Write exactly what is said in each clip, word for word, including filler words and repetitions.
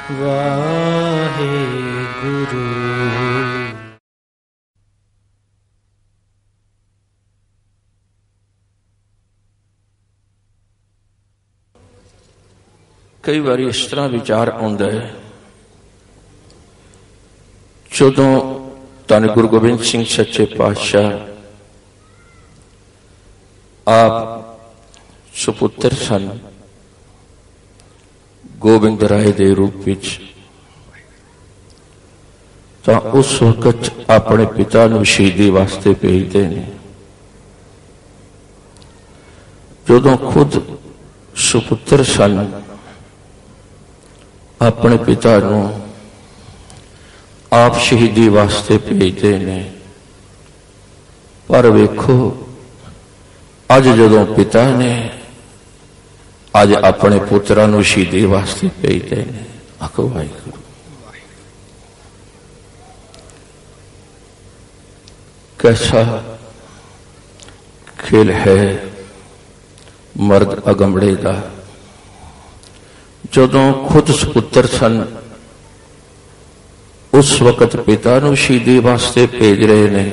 ਵਾਹਿਗੁਰੂ। ਕਈ ਵਾਰੀ ਇਸ ਤਰ੍ਹਾਂ ਵਿਚਾਰ ਆਉਂਦਾ ਹੈ, ਜਦੋਂ ਧੰਨ ਗੁਰੂ ਗੋਬਿੰਦ ਸਿੰਘ ਸੱਚੇ ਪਾਤਸ਼ਾਹ ਆਪ ਸੁਪੁੱਤਰ ਸਨ ਗੋਬਿੰਦ ਰਾਏ ਦੇ ਰੂਪ ਵਿੱਚ, ਤਾਂ ਉਸ ਵਕਤ ਆਪਣੇ ਪਿਤਾ ਨੂੰ ਸ਼ਹੀਦੀ ਵਾਸਤੇ ਭੇਜਦੇ ਨੇ। ਜਦੋਂ ਖੁਦ ਸੁਪੁੱਤਰ ਸਨ ਆਪਣੇ ਪਿਤਾ ਨੂੰ ਆਪ ਸ਼ਹੀਦੀ ਵਾਸਤੇ ਭੇਜਦੇ ਨੇ। ਪਰ ਵੇਖੋ, ਅੱਜ ਜਦੋਂ ਪਿਤਾ ਨੇ ਅੱਜ ਆਪਣੇ ਪੁੱਤਰਾਂ ਨੂੰ ਸ਼ਹੀਦੀ ਵਾਸਤੇ ਭੇਜਦੇ ਨੇ। ਆਖੋ ਵਾਹਿਗੁਰੂ। कैसा खेल है मर्द अगंबड़े का। जदों खुद सुपुत्र सन उस वक्त पिता नूं शहीदी वास्ते भेज रहे ने,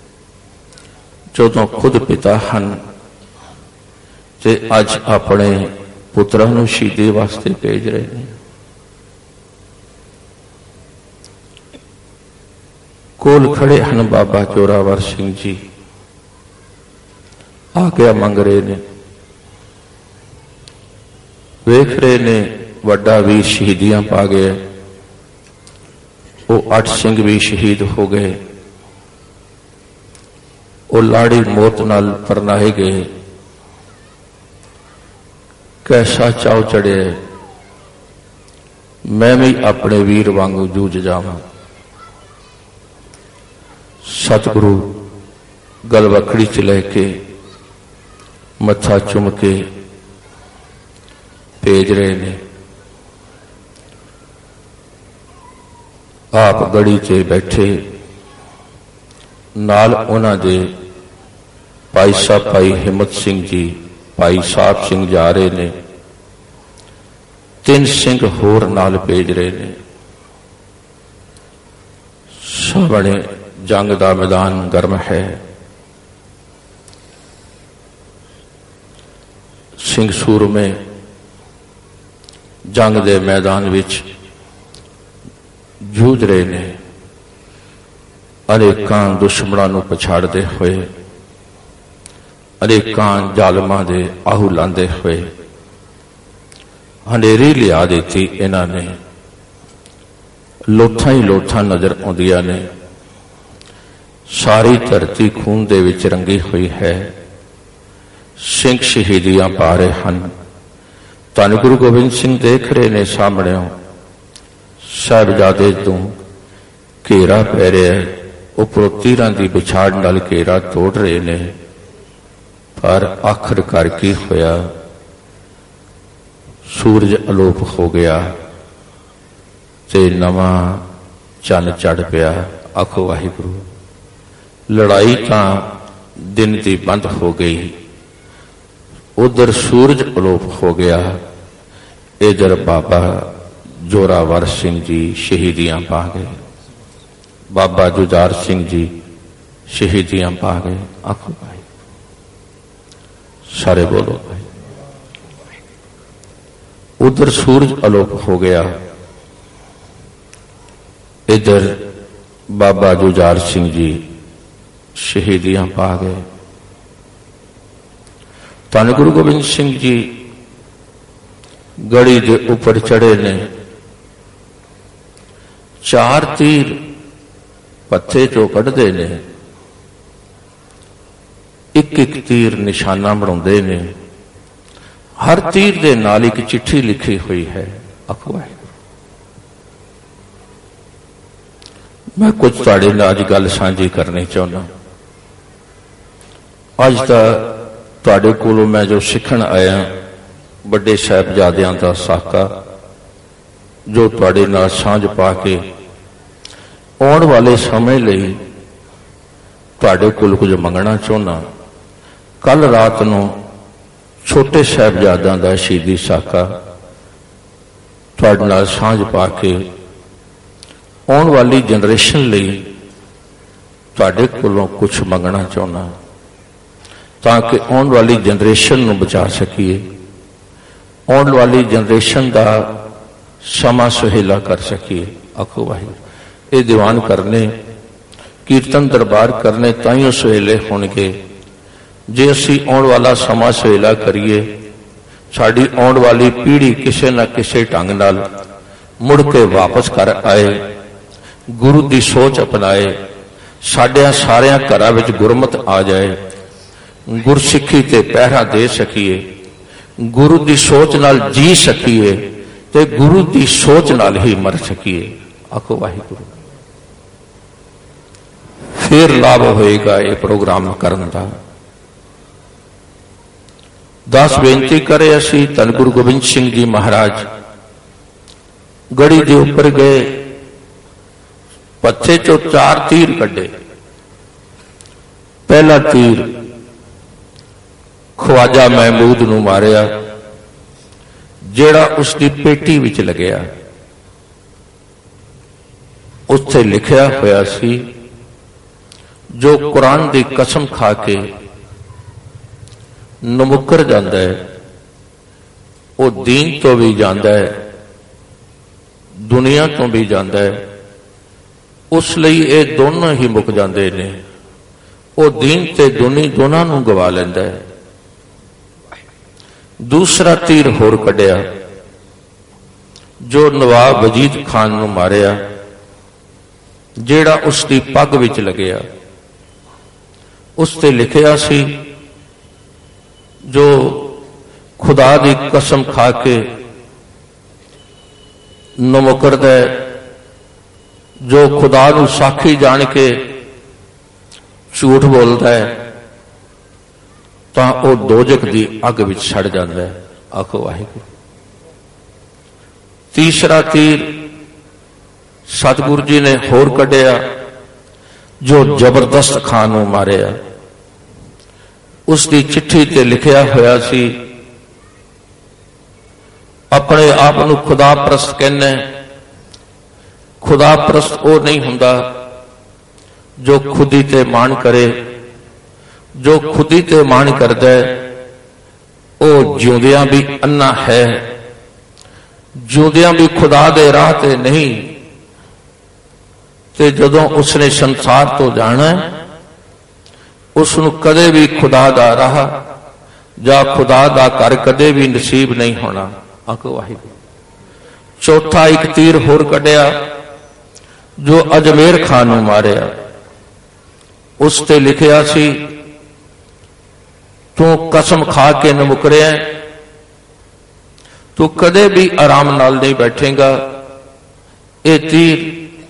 जदों खुद पिता हन ते अज अपने पुत्रां नूं शहीदी वास्ते भेज रहे ने। कोल खड़े हैं बाबा जोरावर सिंह जी, आज्ञा मंग रहे ने, वेख रहे ने वड्डा वीर शहीदियां पा गए। वो अठ सिंह भी शहीद हो गए, वो लाड़ी मौत नाल परनाए गए। कैसा चाव चढ़े, मैं भी अपने वीर वांगू जूझ जावां। सतगुरु गलवकड़ी च लैके मत्था चुम के भेज रहे ने। आप गड़ी च बैठे, नाल उन्हां दे भाई साहब भाई हिम्मत सिंह जी, भाई साहब सिंह जा रहे ने। तीन सिंह होर नाल भेज रहे ने। सामने जंग का मैदान गर्म है। सिंह सूर में जंग के मैदान विच जूझ रहे ने, अनेकां दुश्मनां नूं पछाड़ते हुए, अनेकां जालमां दे आहू लांदे हुए हनेरी लिया दी। इन्हां ने लोथां ही लोथां नजर आउंदियां ने। सारी धरती खून दे विच रंगी हुई है। सिंह शहीदियां पा रहे हैं। धन गुरु गोबिंद सिंह देख रहे ने सामने साहिबजादे तो घेरा पै रहा है। उपरों तीरां दी बिछाड़ नाल घेरा तोड़ रहे ने। पर आखिरकार की होया, सूरज अलोप हो गया ते नवां चन चढ़ पिया। आखो वाहिगुरू। लड़ाई तां दिन की बंद हो गई, उधर सूरज अलोप हो गया, इधर बाबा जोरावर सिंह जी शहीदियां पा गए। बाबा जुझार सिंह जी शहीदियां पा गए। आखो भाई, सारे बोलो भाई। उधर सूरज अलोप हो गया, इधर बाबा जुझार सिंह जी शहीदियां पा गए। धन गुरु गोबिंद सिंह जी गड़ी के ऊपर चढ़े ने। चार तीर पत्थे चो कढ़ते ने, एक एक तीर निशाना बनाते ने। हर तीर दे नाल एक चिट्ठी लिखी हुई है। अखवा मैं कुछ तुहाडे नाल अज गल सांझी करनी चाहना। अज दा तुहाडे कोलों मैं जो सीखण आया, बड़े साहिबजादियां दा साका जो तुहाडे नाल सांझ पा के आउण वाले समय लई तुहाडे कोल कुछ मंगना चाहना। कल रात नूं छोटे साहिबजादियां दा शहीदी साका तुहाडे नाल सांझ पा के आने वाली जनरेशन लई तुहाडे कोलों कुछ मंगना चाहुंदा, ताकि आने वाली जनरेशन नूं बचा सकीए, आने वाली जनरेशन का समा सुहेला कर सकीए। आखो वाहिगुरू। ये दीवान करने, कीर्तन दरबार करने ताइयों सुहेले होणगे जे असी आने वाला समा सुहेला करिए, साड़ी आने वाली पीढ़ी किसी न किसी ढंग नाल मुड़ के वापस कर आए, गुरु की सोच अपनाए, साडिया सारिया घरां विच गुरमत आ जाए, गुरसिੱਖੀ ते पहरा दे सकीए, गुरु की सोच नाल जी सकीए ते गुरु की सोच नाल ही मर सकीए। आखो वाहिगुरू। फिर लाभ होएगा ये प्रोग्राम करने का। दस बेनती करे असी धन गुरु गोबिंद सिंह जी महाराज गढ़ी के उपर गए, पत्थे चो चार तीर कड्डे। पहला तीर ख्वाजा महमूद नूं मारिया, जेड़ा उसकी पेटी विच लगया। उत्थे लिखिया होया सी, जो कुरान की कसम खा के नमुकर जाता है वो दीन तो भी जाता है, दुनिया तो भी जाता है। उस लई ये दोनों ही मुक जाते ने। वो दीन ते दुनी दोनों नूं गवा लैंदा है। दूसरा तीर होर कढ़िया, जो नवाब वजीद खान नूं मारिया, जेड़ा उसकी पग विच लगया। उसते लिखिया सी, जो खुदा की कसम खा के नमुकरदा है, जो खुदा नूं साखी जान के झूठ बोलता है, तां वो दोजक की अग विच सड़ जाता है। आखो वाहिगुरू। तीसरा तीर सतगुरु जी ने होर कढ़िया, जो जबरदस्त खान नूं मारिया। उसकी चिट्ठी ते लिखिया होया सी, अपने आप नूं खुदा परस्त कहना। खुदा परस्त वो नहीं हुंदा जो खुदी ते मान करे। जो खुदी ते मान करदा है वो जिउंदियां भी अन्ना है, जिउंदियां भी खुदा दे राह ते नहीं। ते जदों उसने संसार तो जाना है, उसनूं कदे भी खुदा दा राह जा खुदा दा घर कदे भी नसीब नहीं होना। आखो वाहिगुरू। चौथा एक तीर होर कढ़िया, जो अजमेर खान नूं मारिया। उस ते लिखिया सी, तू कसम खा के न मुकरिया, तू कदे भी आराम नाल नहीं बैठेगा। ये तीर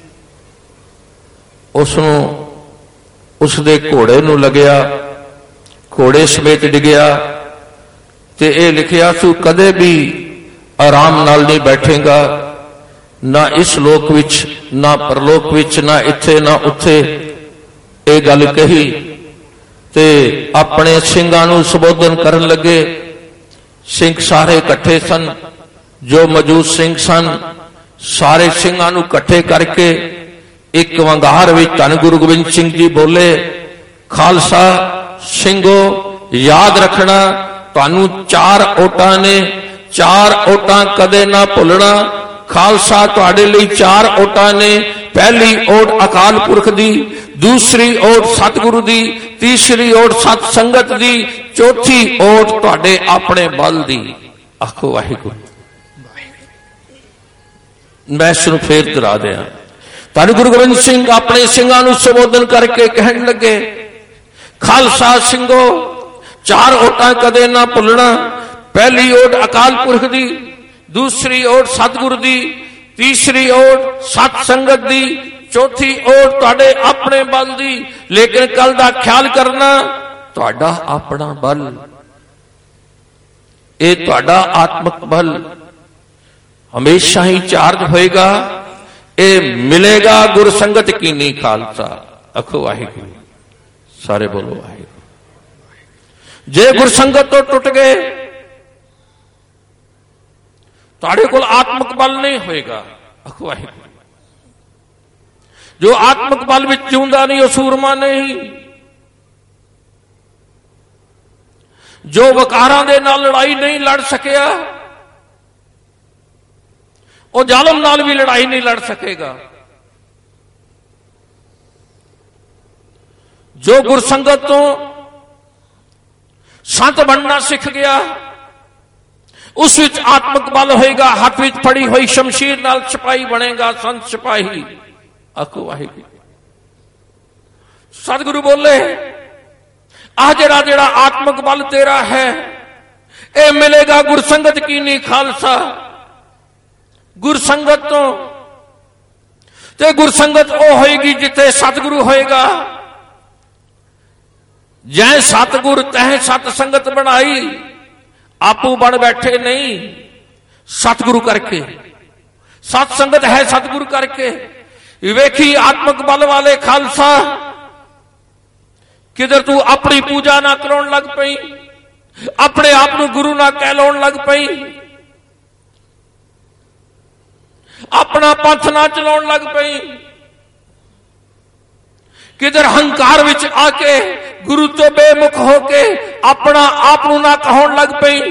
उसनूं उसदे घोड़े नूं लगया, घोड़े समेत डिगया ते ये लिखिया, तू कदे भी आराम नाल नहीं बैठेगा, ना इस लोक विच ना परलोक विच, ना इत्थे ना उत्थे। ये गल कही ते अपने सिंघां नूं संबोधन करन लगे। सिंह सारे इकट्ठे सन, जो मौजूद सिंह सन, सारे सिंघां नूं इकट्ठे करके एक वंगार विच धन गुरु गोबिंद सिंह जी बोले, खालसा सिंघो याद रखना, तुहानूं चार ओटां ने, चार ओटां कदे ना भुलना। खालसा तुहाडे लई चार ओटां ने। पहली ओट अकाल पुरख दी, दूसरी ओट सतगुरु दी, तीसरी ओट सत संगत दी, चौथी ओट तुहाडे अपने बल दी। आखो वाहिगुरू। मैं इसनूं फेर दोहरा दिया। धन गुरु गोबिंद सिंह अपने सिंघां नूं संबोधन करके कहन लगे, खालसा सिंघो चार ओटां कदे ना भुलना। पहली ओट अकाल पुरख दी, दूसरी ओट सतगुरु दी, तीसरी ओट सत संगत दी, चौथी ओट तुहाडे अपने बल दी। लेकिन कल दा ख्याल करना, तुहाडा अपना बल, ये तुहाडा आत्मक बल हमेशा ही चार्ज होएगा। ये मिलेगा गुर संगत की नी खालसा। आखो वाहिगुरू। सारे बोलो वाहिगुरू। जे गुर संगत तो टुट गए ਤੁਹਾਡੇ ਕੋਲ ਆਤਮਿਕ ਬਲ ਨਹੀਂ ਹੋਏਗਾ। ਆਖੋ ਵਾਹਿਗੁਰੂ। ਜੋ ਆਤਮਿਕ ਬਲ ਵਿੱਚ ਜਿਉਂਦਾ ਨਹੀਂ ਉਹ ਸੂਰਮਾ ਨਹੀਂ। ਜੋ ਵਿਕਾਰਾਂ ਦੇ ਨਾਲ ਲੜਾਈ ਨਹੀਂ ਲੜ ਸਕਿਆ ਉਹ ਜ਼ਾਲਮ ਨਾਲ ਵੀ ਲੜਾਈ ਨਹੀਂ ਲੜ ਸਕੇਗਾ। ਜੋ ਗੁਰਸੰਗਤ ਤੋਂ ਸੰਤ ਬਣਨਾ ਸਿੱਖ ਗਿਆ ਉਸ ਵਿੱਚ ਆਤਮਿਕ ਬਲ ਹੋਏਗਾ। ਹੱਥ ਵਿੱਚ ਫੜੀ ਹੋਈ ਸ਼ਮਸ਼ੀਰ ਨਾਲ ਸਿਪਾਹੀ ਬਣੇਗਾ, ਸੰਤ ਸਿਪਾਹੀ। ਆਖੋ ਵਾਹਿਗੁਰੂ। ਸਤਿਗੁਰੂ ਬੋਲੇ ਆਹ ਜਿਹੜਾ ਜਿਹੜਾ ਆਤਮਿਕ ਬਲ ਤੇਰਾ ਹੈ ਇਹ ਮਿਲੇਗਾ ਗੁਰਸੰਗਤ ਕੀਨੀ ਖਾਲਸਾ। ਗੁਰਸੰਗਤ ਤੋਂ ਤੇ ਗੁਰਸੰਗਤ ਉਹ ਹੋਏਗੀ ਜਿੱਥੇ ਸਤਿਗੁਰੂ ਹੋਏਗਾ। ਜੈ ਸਤਿਗੁਰ ਤਹਿ ਸਤ ਸੰਗਤ ਬਣਾਈ। ਆਪੂ ਬਣ ਬੈਠੇ ਨਹੀਂ, ਸਤਿਗੁਰੂ ਕਰਕੇ। ਸਤ ਸੰਗਤ ਹੈ ਸਤਿਗੁਰੂ ਕਰਕੇ। ਵੇਖੀ ਆਤਮਿਕ ਬਲ ਵਾਲੇ ਖਾਲਸਾ ਕਿਧਰ ਤੂੰ ਆਪਣੀ ਪੂਜਾ ਨਾ ਕਰਾਉਣ ਲੱਗ ਪਈ, ਆਪਣੇ ਆਪ ਨੂੰ ਗੁਰੂ ਨਾ ਕਹਿਲਾਉਣ ਲੱਗ ਪਈ, ਆਪਣਾ ਪੰਥ ਨਾ ਚਲਾਉਣ ਲੱਗ ਪਈ, ਕਿਧਰ ਹੰਕਾਰ ਵਿੱਚ ਆ ਕੇ ਗੁਰੂ ਤੋਂ ਬੇਮੁਖ ਹੋ ਕੇ ਆਪਣਾ ਆਪ ਨੂੰ ਨਾ ਕਹਾਉਣ ਲੱਗ ਪਈ।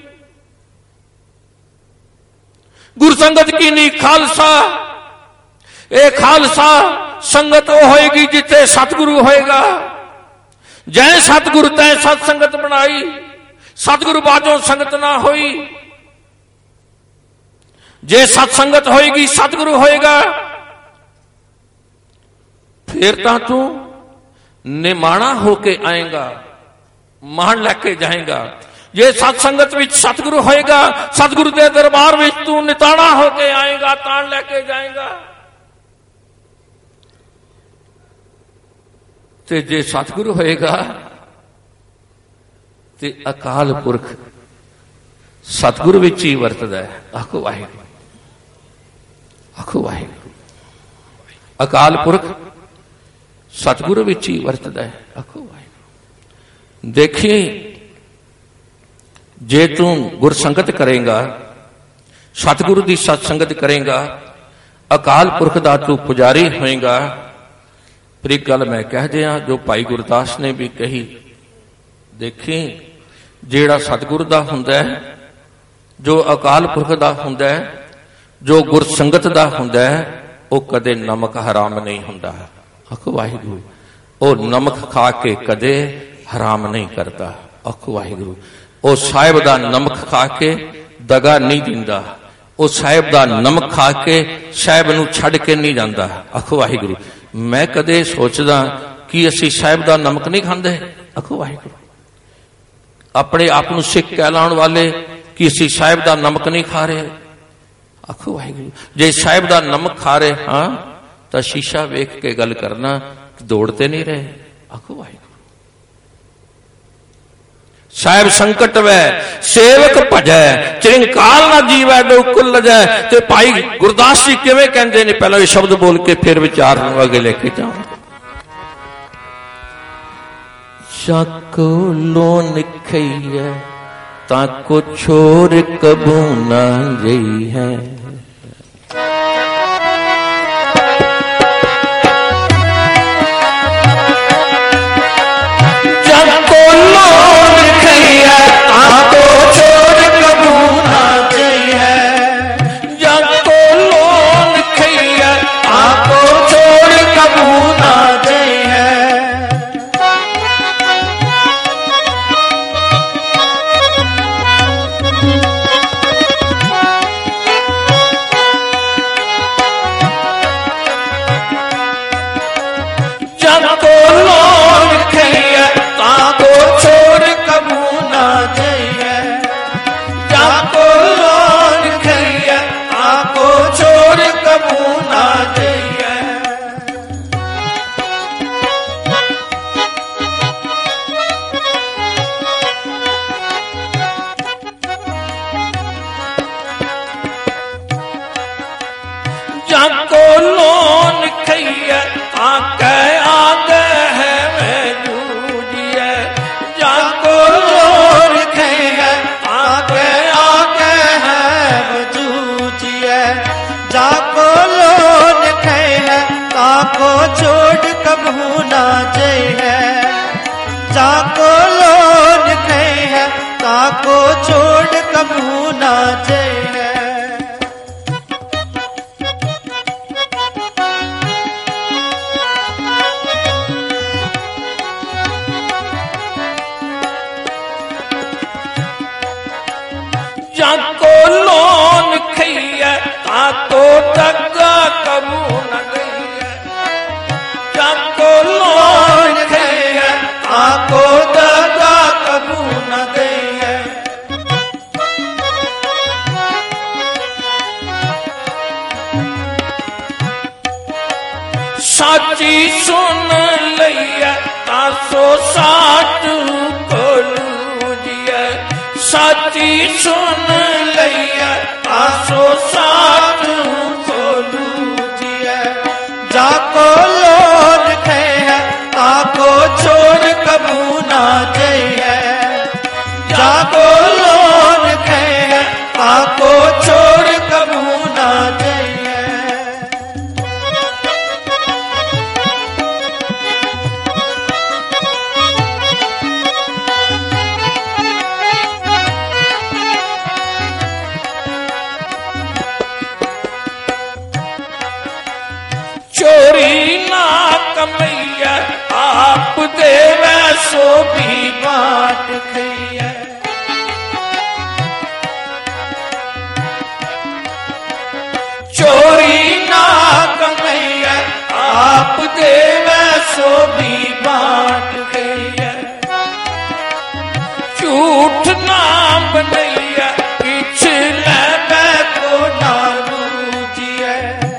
ਗੁਰਸੰਗਤ ਕੀਨੀ ਖਾਲਸਾ। ਇਹ ਖਾਲਸਾ ਸੰਗਤ ਉਹ ਹੋਏਗੀ ਜਿੱਥੇ ਸਤਿਗੁਰੂ ਹੋਏਗਾ। ਜੈ ਸਤਿਗੁਰ ਤੈ ਸਤ ਸੰਗਤ ਬਣਾਈ। ਸਤਿਗੁਰੂ ਬਾਝੋਂ ਸੰਗਤ ਨਾ ਹੋਈ। ਜੇ ਸਤ ਸੰਗਤ ਹੋਏਗੀ ਸਤਿਗੁਰੂ ਹੋਏਗਾ ਫਿਰ ਤਾਂ ਤੂੰ ਨਿਮਾਣਾ ਹੋ ਕੇ ਆਏਗਾ, ਮਾਣ ਲੈ ਕੇ ਜਾਏਗਾ। ਜੇ ਸਤ ਸੰਗਤ ਵਿੱਚ ਸਤਿਗੁਰੂ ਹੋਏਗਾ ਸਤਿਗੁਰੂ ਦੇ ਦਰਬਾਰ ਵਿੱਚ ਤੂੰ ਨਿਤਾਣਾ ਹੋ ਕੇ ਆਏਗਾ, ਤਾਣ ਲੈ ਕੇ ਜਾਏਗਾ। ਤੇ ਜੇ ਸਤਿਗੁਰੂ ਹੋਏਗਾ ਤੇ ਅਕਾਲ ਪੁਰਖ ਸਤਿਗੁਰੂ ਵਿੱਚ ਹੀ ਵਰਤਦਾ ਹੈ। ਆਖੋ ਵਾਹਿਗੁਰੂ। ਆਖੋ ਵਾਹਿਗੁਰੂ। ਅਕਾਲ ਪੁਰਖ ਸਤਿਗੁਰੂ ਵਿੱਚ ਹੀ ਵਰਤਦਾ ਹੈ। ਆਖੋ ਵਾਹਿਗੁਰੂ। ਦੇਖੀ ਜੇ ਤੂੰ ਗੁਰਸੰਗਤ ਕਰੇਗਾ, ਸਤਿਗੁਰੂ ਦੀ ਸਤ ਸੰਗਤ ਕਰੇਗਾ, ਅਕਾਲ ਪੁਰਖ ਦਾ ਤੂੰ ਪੁਜਾਰੀ ਹੋਏਗਾ। ਫਿਰ ਇੱਕ ਗੱਲ ਮੈਂ ਕਹਿ ਦਿਆਂ ਜੋ ਭਾਈ ਗੁਰਦਾਸ ਨੇ ਵੀ ਕਹੀ। ਦੇਖੀ ਜਿਹੜਾ ਸਤਿਗੁਰੂ ਦਾ ਹੁੰਦਾ ਹੈ, ਜੋ ਅਕਾਲ ਪੁਰਖ ਦਾ ਹੁੰਦਾ ਹੈ, ਜੋ ਗੁਰਸੰਗਤ ਦਾ ਹੁੰਦਾ ਹੈ, ਉਹ ਕਦੇ ਨਮਕ ਹਰਾਮ ਨਹੀਂ ਹੁੰਦਾ। ਆਖੋ ਵਾਹਿਗੁਰੂ। ਉਹ ਨਮਕ ਖਾ ਕੇ ਕਦੇ ਹਰਾਮ ਨਹੀਂ ਕਰਦਾ। ਆਖੋ ਵਾਹਿਗੁਰੂ। ਉਹ ਸਾਹਿਬ ਦਾ ਨਮਕ ਖਾ ਕੇ ਦਗਾ ਨਹੀਂ ਦਿੰਦਾ। ਉਹ ਸਾਹਿਬ ਦਾ ਨਮਕ ਖਾ ਕੇ ਸਾਹਿਬ ਨੂੰ ਛੱਡ ਕੇ ਨਹੀਂ ਜਾਂਦਾ। ਆਖੋ ਵਾਹਿਗੁਰੂ। ਮੈਂ ਕਦੇ ਸੋਚਦਾ ਕਿ ਅਸੀਂ ਸਾਹਿਬ ਦਾ ਨਮਕ ਨਹੀਂ ਖਾਂਦੇ। ਆਖੋ ਵਾਹਿਗੁਰੂ। ਆਪਣੇ ਆਪ ਨੂੰ ਸਿੱਖ ਕਹਿਲਾਉਣ ਵਾਲੇ ਕਿ ਅਸੀਂ ਸਾਹਿਬ ਦਾ ਨਮਕ ਨਹੀਂ ਖਾ ਰਹੇ। ਆਖੋ ਵਾਹਿਗੁਰੂ। ਜੇ ਸਾਹਿਬ ਦਾ ਨਮਕ ਖਾ ਰਹੇ ਹਾਂ ਤਾਂ ਸ਼ੀਸ਼ਾ ਵੇਖ ਕੇ ਗੱਲ ਕਰਨਾ, ਦੌੜਤੇ ਨਹੀਂ ਰਹੇ। ਆਖੋ ਵਾਹਿਗੁਰੂ। ਸਾਹਿਬ ਸੰਕਟ ਵੈ ਸੇਵਕ ਭਜੈ, ਚਿਰੰਕਾਲ ਨਾ ਜੀਵੈ ਲੋ ਕੁਲ ਲਜੈ। ਤੇ ਭਾਈ ਗੁਰਦਾਸ ਜੀ ਕਿਵੇਂ ਕਹਿੰਦੇ ਨੇ, ਪਹਿਲਾਂ ਇਹ ਸ਼ਬਦ ਬੋਲ ਕੇ ਫਿਰ ਵਿਚਾਰ ਨੂੰ ਅੱਗੇ ਲੈ ਕੇ ਜਾਵਾਂ। ਚਾਕੋ ਲੋਨ ਖਈਐ ਤਾਂ ਕੋ ਛੋਰ ਕਬੂ ਨਾ ਜਈ ਹੈ। जाको जाको लोन खे है ताको छोड़ कबू ना जय है। जाको लोन खे है ताको छोड़ कबू ना जय है। जाको लोन खैया ताको दगा कबू न गैया। जाको लोन खैया ताको दगा कबू न गैया। साची सुन लैया तासो साठ कोलू दिया। साची सुन लैया तासो साठ कोलू दिया। जाको लोन खे है ताको छोड़ कबू ना जय है। जाको लोन खे है ताको छोड़ कबू ना जय है। चोरी ना कमैया आप देवे सो भी बाट खैया। चोरी ना कमैया आप देवे सो भी बाट खैया। झूठ ना बनैया पिछले को नालू जिया।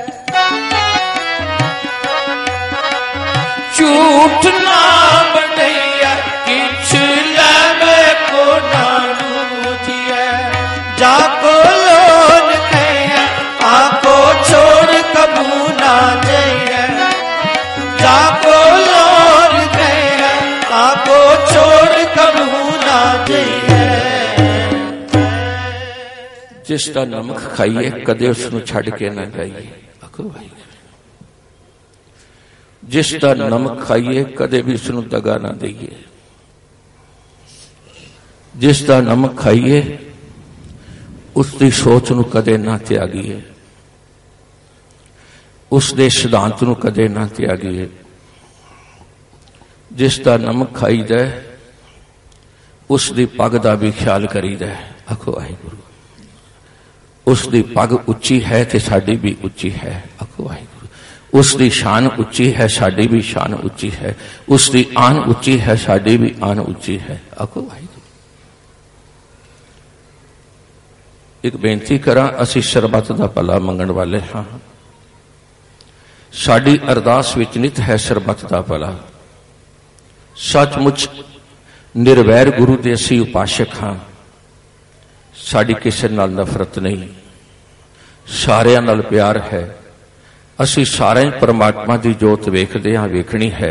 झूठ ना बनैया पिछले को नालू जिया। जाको लोन खे है ताको छोड़ कबू ना जय है। जाको लोन खे है ताको छोड़ कबू ना जय है। जिसका नमक खाइए कदे उसनू छड़ के ना जाइए। आखो भाई जिसका नमक खाइए कदे भी उसनू दगा ना दईए। जिसका नमक खाइए उसकी सोच नू कदे ना त्यागीए। उसके सिद्धांत नू कदे ना त्यागीए। जिसका नमक खाईदा उसकी पग का भी ख्याल करीदा। आखो वाहिगुरू उसकी पग उच्ची है तो साडी भी उच्ची है। आखो वाहिगुरू उसकी शान उच्ची है साडी भी शान उच्ची है। उसकी आन उच्ची है साडी भी आन उच्ची है। आखो वाहिगुरू एक बेनती करा असी सरबत का भला मंगण वाले हाँ। साडी अरदास विच नित है सरबत का भला। सचमुच निर्वैर गुरु के असी उपासक हाँ। साडी किसी नाल नफरत नहीं सारियां नाल प्यार है। असी सारे परमात्मा की जोत वेखदे हाँ वेखनी है।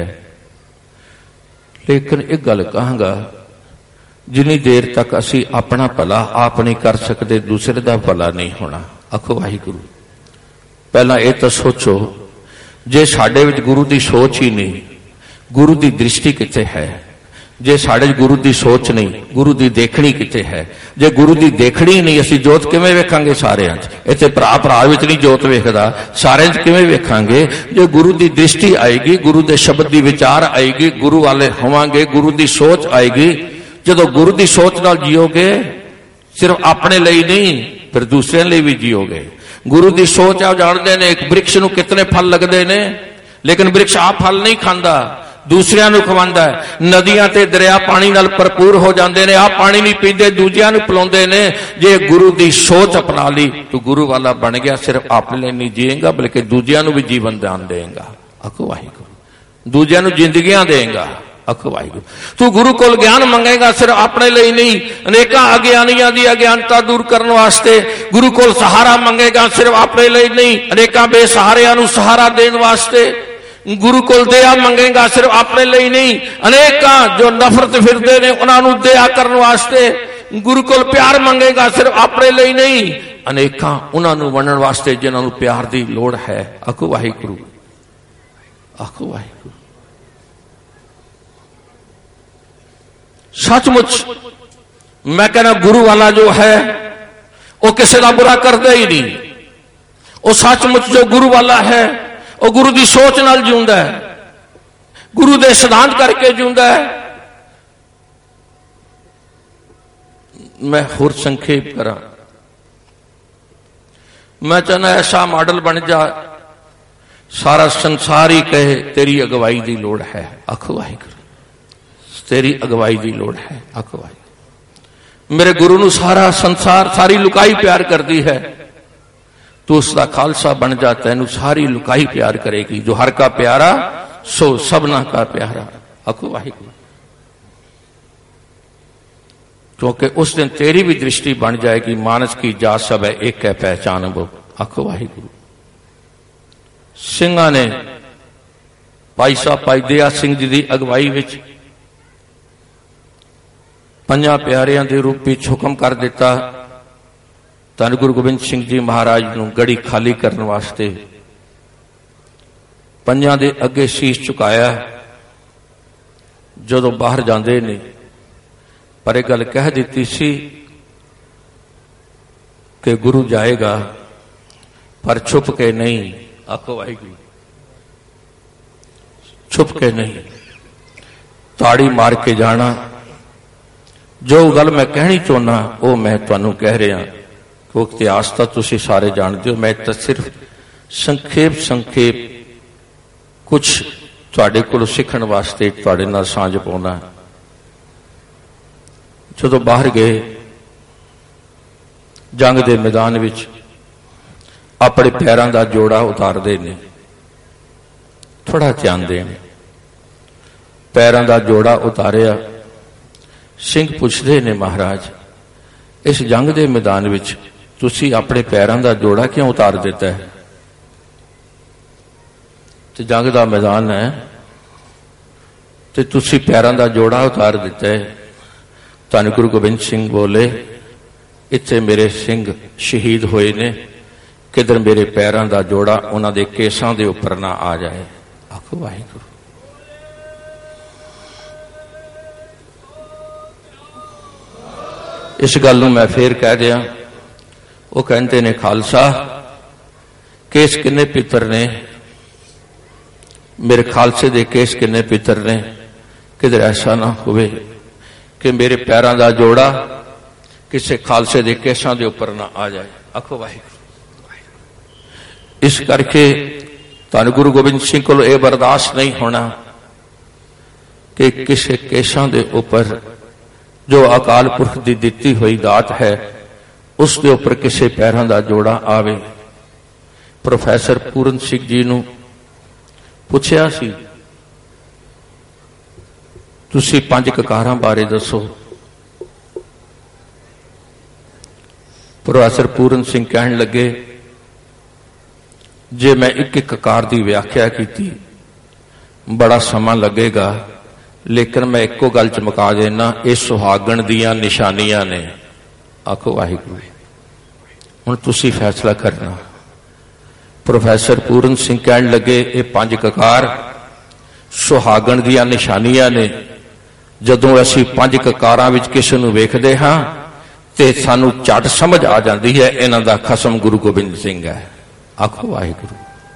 लेकिन एक गल कहांगा जिन्नी देर तक असी अपना भला आप नहीं कर सकते दूसरे का भला नहीं होना। आखो वाहिगुरू पहला ये तो सोचो जे साडे विच गुरु की सोच ही नहीं गुरु की दृष्टि किते है। जे साडे गुरु की सोच नहीं गुरु की देखनी किते है। जे गुरु की देखनी नहीं असी जोत किवें वेखांगे सारियां च। इत्थे भरा भरा विच नहीं जोत वेखदा सारियां च किवें वेखांगे। जे गुरु की दृष्टि आएगी गुरु के शब्द की विचार आएगी गुरु वाले होवांगे गुरु की सोच आएगी। जदों गुरु की सोच नाल जियोगे सिर्फ अपने लिए नहीं फिर दूसरे लिए भी जियोगे। गुरु की सोच आप जानते हैं एक वृक्ष नूं कितने फल लगते हैं लेकिन वृक्ष आप फल नहीं खांदा दूसरियां नूं खवांदा है। नदियां ते दरिया पानी नाल भरपूर हो जाते हैं आप पानी नहीं पींदे दूजियां नूं पिलाउंदे ने। जे गुरु की सोच अपना ली तो गुरु वाला बन गया सिर्फ अपने लिए नहीं जिएगा बल्कि दूजियां नूं भी जीवन दान देगा। आखो वाहिगुरू दूजियां नूं जिंदगियां देगा। आखो वाहिगुरू तू गुरु कोल ज्ञान मंगेगा सिर्फ अपने लिए नहीं अनेका अज्ञानियां दी अज्ञानता दूर करने वास्ते। गुरु कोल सहारा मंगेगा सिर्फ अपने लिए नहीं अनेका बेसहारियां नूं सहारा देने वास्ते। गुरु कोल दया मंगेगा सिर्फ अपने लिए नहीं अनेका जो नफरत फिरदे ने उन्हां नूं दया करने वास्ते। गुरु कोल प्यार मंगेगा सिर्फ अपने लिए नहीं अनेकां उन्हां नूं वंडण वास्ते जिन्हां नूं प्यार की लोड़ है। आखो वाहिगुरू, आखो वाहिगुरू। सचमुच मैं कहना गुरु वाला जो है वो किसी का बुरा करता ही नहीं। वो सचमुच जो गुरु वाला है वो गुरु की सोच नाल जीउंदा है, गुरु के सिद्धांत करके जीउंदा है। मैं होर संखेप करा, मैं चाहना ऐसा मॉडल बन जा सारा संसार ही कहे तेरी अगवाई की लोड़ है। आखो वाहिगुरू, तेरी अगवाई की लोड़ है। आखो वाहिगुरू। मेरे गुरु नूं सारा संसार सारी लुकाई प्यार करती है, तू उसका खालसा बन जा, तैनू सारी लुकाई प्यार करेगी। जो हर का प्यारा सो सबना का प्यारा। आखो वाहिगुरू। क्योंकि उस दिन तेरी भी दृष्टि बन जाएगी, मानस की जात सब है एक है पहचान वो। आखो वाहिगुरू। सिंघां ने भाई साहब भाई दया सिंह जी की अगवाई विच पंजां प्यारियां दे रूप विच हुक्म कर दिता, धन गुरु गोबिंद सिंह जी महाराज नूं गड़ी खाली करने वास्ते पंजां दे अगे शीश झुकाया। जदों बाहर जांदे ने पर एक गल कह दी सी कि गुरु जाएगा पर छुप के नहीं। आखो वाहिगुरू, छुप के नहीं, ताड़ी मार के जाना। जो गल मैं कहनी चाहना वो मैं तुहानू कह रहा, वो इतिहास तो तुसीं सारे जानते हो। मैं तो सिर्फ संखेप संखेप कुछ तुहाडे कोलों सीखण वास्ते तुहाडे नाल सांझ पाउणा। जदों बाहर गए जंग के मैदान विच अपने पैरों का जोड़ा उतारते ने, थोड़ा ध्यान दें। पैरों का जोड़ा उतारिया, सिंह पुछते ने महाराज इस जंग के मैदान विच तुसी अपने पैरों का जोड़ा क्यों उतार दिता है? तो जंग का मैदान है तो तुसी पैरों का जोड़ा उतार दिता है। धन गुरु गोबिंद सिंह बोले इत्थे मेरे सिंह शहीद होए ने, किधर मेरे पैरों का जोड़ा उन्हां दे केसां दे उपर ना आ जाए। आखो वाहिगुरू। इस गल नूं मैं फिर कह दिया। वो कहते ने खालसा केस किन्ने पितर ने? मेरे खालसे दे केस किन्ने पितर ने? किधर ऐसा ना होवे कि मेरे पैरों का जोड़ा किसी खालसे के केसां के उपर ना आ जाए। आखो वाहिगुरू। इस करके धन गुरु गोबिंद सिंह को यह बर्दाश्त नहीं होना कि किसी केसां के उपर जो अकाल पुरख की दिती हुई दात है उसके उपर किसी पैरों का जोड़ा आवे। प्रोफैसर पूरन सिंह जी नूं पुछया सी तुसी पंज ककारां बारे दसो। प्रोफैसर पूरन सिंह कहन लगे जे मैं एक एक ककार की व्याख्या की बड़ा समा लगेगा, लेकिन मैं एको गल च मुका देना, ये सुहागण दियां निशानियां ने। आखो वाहिगुरू। हुण तुसी फैसला करना। प्रोफैसर पूरन सिंह कहन लगे ये पंज ककार सुहागण दियां निशानियां ने। जदों असीं पंज ककारां विच किसे नूं वेखदे हां ते सानूं झट समझ आ जाती है इन्हां दा खसम गुरु गोबिंद सिंह है। आखो वाहिगुरू।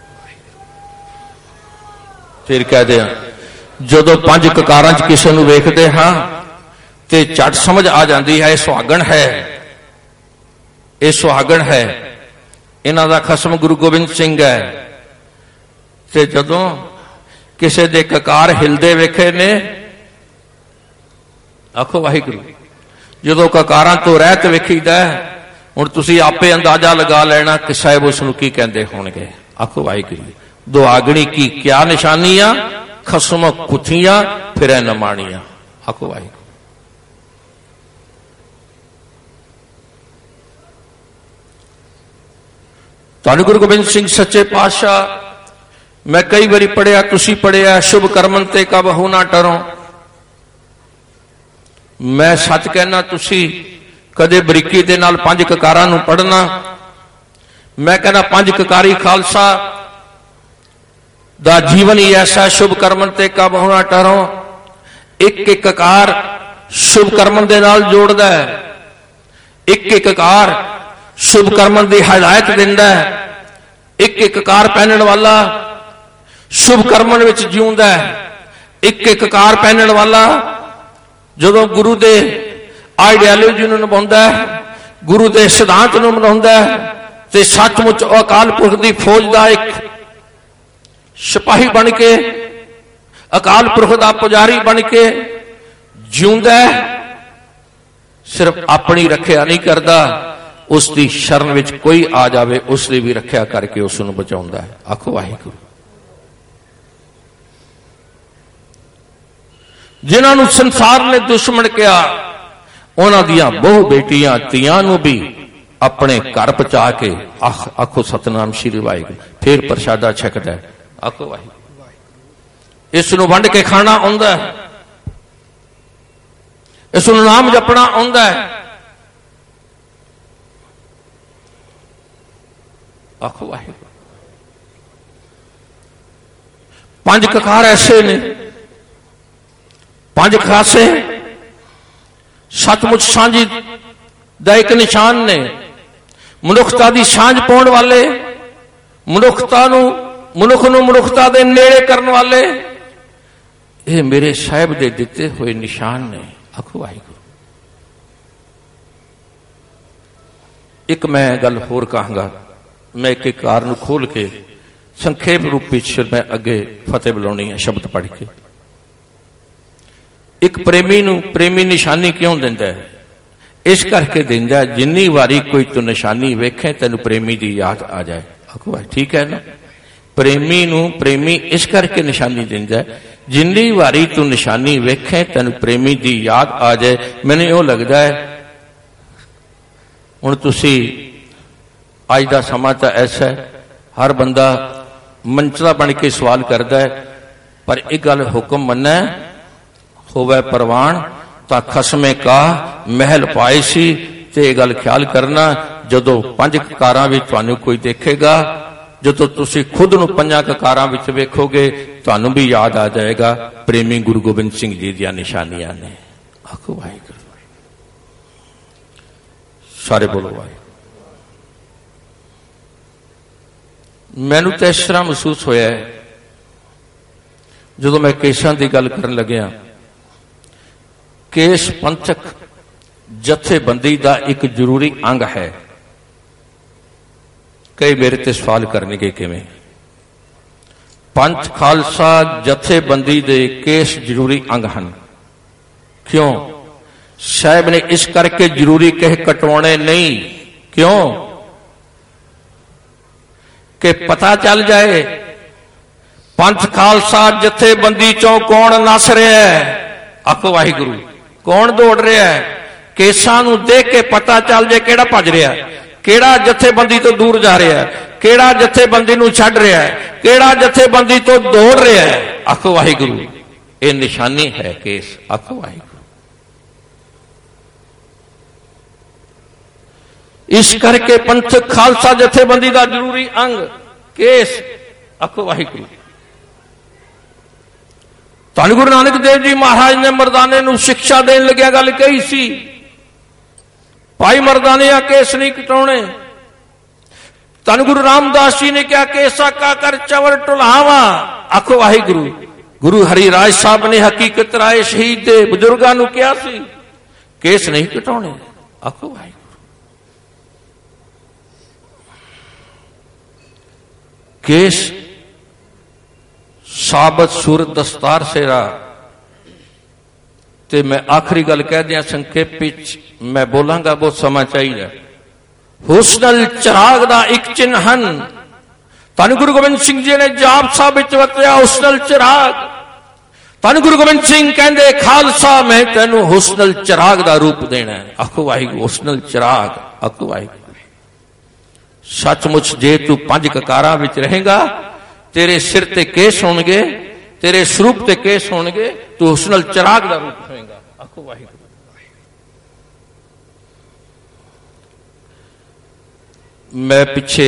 फिर कह दिया जदों पंज ककारां च किसे नूं वेखदे हां ते झट समझ आ जाती है सुहागण है, ये सुहागण है, इन्हां दा खसम गुरु गोबिंद सिंह है। ते जदों किसे दे ककार हिलदे वेखे ने, आखो वाहिगुरू, जदों ककारां तो रहत वेखीदा हुण तुसीं आपे अंदाजा लगा लेना कि साहिब उसनूं की कहंदे होणगे। आखो वाहिगुरू। दुआगणी की क्या निशानियां? खसम कुथियां फिर नमाणियां। आखो वाहिगुरू। धन गुरु गोबिंद सिंह सच्चे पातशाह मैं कई बारी पढ़िया, तुसी पढ़िया, शुभ कर्मन ते कबहू ना टरो। मैं सच कहना तुसी कदे बरीकी दे नाल पंज ककारां नूं पढ़ना मैं कहना पंज ककारी खालसा दा जीवन ही ऐसा शुभ कर्मन ते कब होना टरो। एक एक कार शुभ कर्मन दे नाल जोड़दा है, एक एक कार शुभ कर्मन दी हिदायत दिंदा है, एक एक कार पहनण वाला शुभ कर्मन विच जीउंदा है, एक एक कार पहनण वाला जदों गुरु दे आइडियालॉजी नूं निभाउंदा है, गुरु दे सिद्धांत नूं मनाउंदा है ते सचमुच अकाल पुरख दी फौज दा एक सिपाही बन के, अकाल पुरख दा पुजारी बन के जिउंदा है। सिर्फ अपनी रखिया नहीं करता, उसकी शरण विच कोई आ जाए उसकी भी रखिया करके उसनूं बचाउंदा है। आखो वाहिगुरू। जिन्हां नूं संसार ने दुश्मन किया, उन्हां दियां बहु बेटियां तियां नूं भी अपने घर पहुंचा के आख आखो सतनाम श्री वाहिगुरू, फिर प्रसादा छकदा है। आखो वाहिगुरू। इस नूं वंड के खाना आउंदा है, इस नूं नाम जपना आउंदा है। आखो वाहिगुरू। पंज ककार ऐसे ने, पंज खासे सचमुच सांझी दा एक निशान ने, मनुखता दी सांझ पाउण वाले, मनुखता नूं मनुख नूं मनुखता दे नेड़े करने वाले, ये मेरे साहिब दे दिते हुए निशान ने। आखो वाहिगुरू। एक मैं गल होर कहूंगा, मैं एक एक कार नूं खोल के संखेप रूप विच मैं अगे फतेह बुलाउणी है शब्द पढ़ के। एक प्रेमी नूं प्रेमी निशानी क्यों दिंदा है? इस करके दिंदा है जिन्नी वारी कोई तू निशानी वेखे तैनूं प्रेमी दी याद आ जाए। आखो ठीक है ना। प्रेमी नूं प्रेमी इस करके निशानी दिंदा है जिन्नी वारी तू निशानी वेखे तैनूं प्रेमी दी याद आ जाए। मैनूं इहो लगदा है हुण तुसीं अज दा समां तां ऐसा है, हर बंदा मंचला बन के सवाल करदा है, पर एक गल हुक्म मन्ना होवे परवान तां खसमे का महल पाए सी। ते ये गल ख्याल करना, जदों पंज ककारां विच तुहानूं कोई देखेगा, जदों तुसीं खुद नूं पंजां ककारां विच वेखोगे, तुहानूं भी याद आ जाएगा प्रेमी गुरु गोबिंद सिंह जी दी निशानियां ने। आखो वाहिगुरू। सारे बोलो वाहिगुरू। मैनूं तां इस तरह महसूस होया है, जदों मैं केसां दी गल करन लग्या, केस पंथक जथेबंदी का एक जरूरी अंग है। कई मेरे ते सवाल करने किवें? पंथ खालसा जथेबंदी दे केस जरूरी अंग हैं। क्यों? साहब ने इस करके जरूरी कह कटवाने नहीं। क्यों? कि पता चल जाए पंथ खालसा जथेबंदी चों कौन नस रहा है। आखो वाहिगुरू। कौन दौड़ रहा है? केसां नूं देख के पता चल जाए केड़ा भज रहा है, केड़ा जथेबंदी तो दूर जा रहा है, केड़ा जथेबंदी नूं छड्ड रहा है, केड़ा जथेबंदी तो दौड़ रहा है। आखो वाहिगुरू। ये निशानी है केस। आखो वाहिगुरू। इस करके पंथ खालसा जथेबंदी का जरूरी अंग केस। आखो वाहिगुरू। धन गुरु नानक देव जी महाराज ने मरदाने नूं शिक्षा देन लग्या गल कही सी, भाई मरदाने आ केस नहीं कटाने। धन गुरु रामदास जी ने क्या केसा का कर चवर टुलावा। आखो वाहिगुरू। गुरु हरिराज साहब ने हकीकत राय शहीद दे बुजुर्गां नूं कहा सी केस नहीं कटाने। आखो वाहिगुरू। केस साबत सूरत दस्तार सेरा। ते मैं आखिरी गल कह दिया संखेप विच, मैं बोलांगा बहुत समा चाहिए। हुस्नल चिराग दा एक चिन्हन। धन गुरु गोबिंद सिंह जी ने जाप साहब विच वरतिया हुस्नल चिराग। धन गुरु गोबिंद सिंह कहंदे खालसा मैं तैनूं हुस्नल चिराग दा रूप देना है। आखो वाहिगुरू। हुस्नल चिराग। आखो वाहिगुरू। सचमुच जे तू पंज ककारां विच रहेगा, तेरे सिर ते केस होणगे, तेरे स्वरूप ते केस होणगे, तू हुस्नल चिराग दा रूप होएगा। आखो वाहिगुरू। मैं पिछे